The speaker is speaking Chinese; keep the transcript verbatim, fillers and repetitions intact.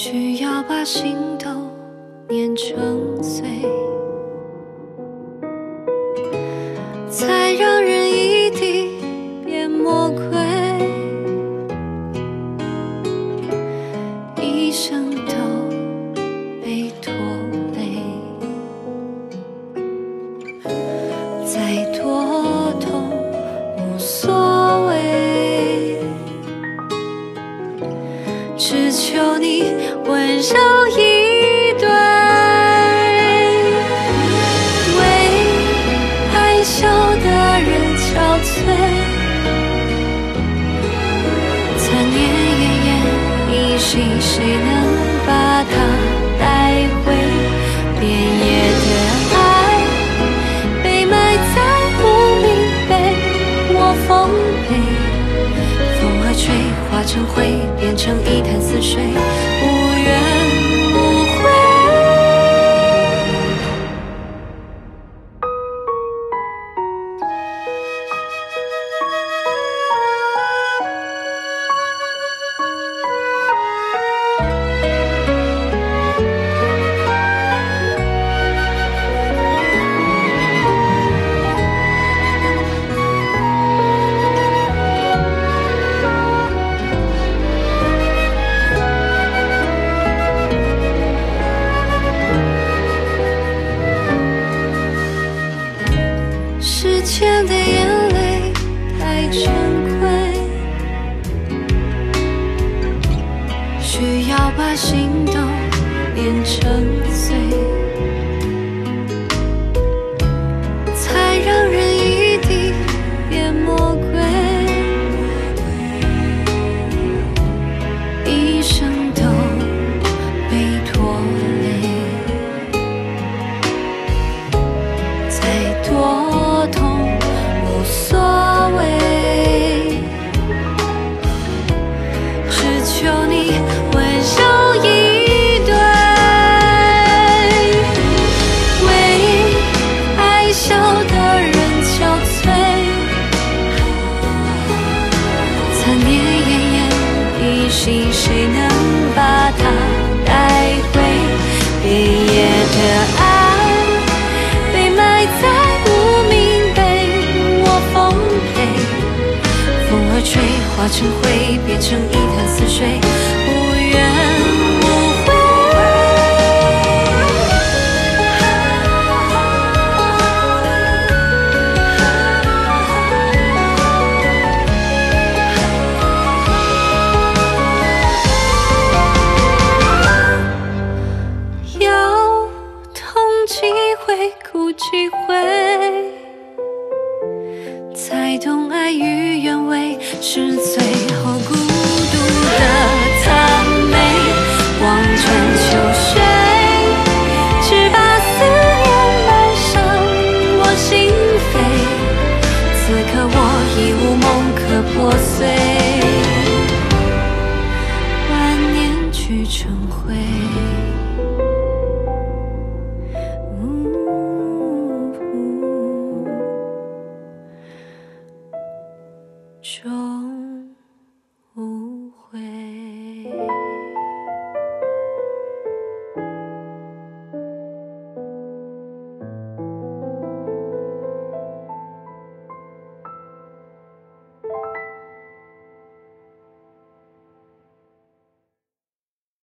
需要把心都碾成碎，才让人一滴变魔鬼，一生都被拖累，再多痛无所谓，只求你温柔以对，为爱笑的人憔悴，残念奄奄一息，谁能把它带回？遍野的爱被埋在无名被我奉陪，风儿吹化成灰，变成一潭死水，无怨无悔。世间的眼泪太珍贵，需要把心都碾成碎，才让人一滴变魔鬼，一生都被拖累，再多痛无所谓，只求你温柔以对，为爱笑的人憔悴，残念奄奄一息，谁能把它带回？遍野的爱被埋在无名被我奉陪，风儿吹化成灰，变成一潭死水，无怨